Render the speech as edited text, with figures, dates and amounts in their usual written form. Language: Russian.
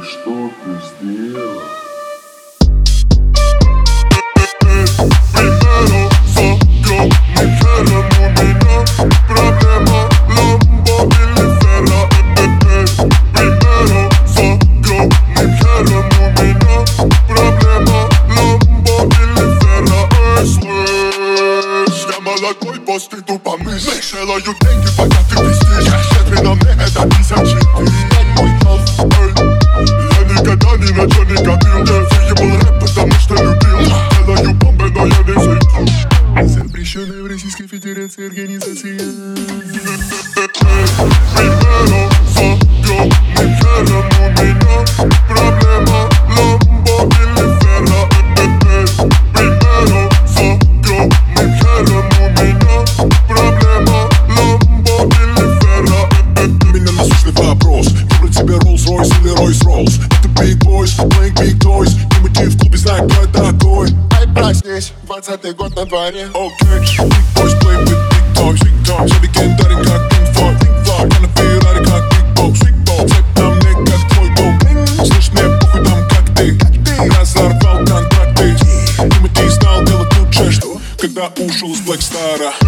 что ты сделал? Ты тупо мыслишь, делаю деньги, пока ты пиздишь. Щедрый мне это 54. Мой тост, я никогда ни на чё не копил. Съебал рэп, потому что любил. Делаю бомбы, но я не зайду. Запрещенная в Российской Федерации организация. Примеру с огромным хером у меня проблема ламбо или ферра. Примеру с огромным хером у меня проблема ламбо или ферра. Меня насущный вопрос: выбрать себе Rolls-Royce или Royce-Rolls. Это Big Boys, playing big toys. Не мути в клубе, знай, кто это такой. Ай, проснись, 20-й год на дворе. Окей, Big Boys play with big toys. Все легендарен как Pink Floyd. Я на Феррари как Big Boss. Цепь на мне как твой дом. Слышь, мне похуй там как ты. Разорвал контракты. Не мути, знал делать лучше, что когда ушел с Black Star'а.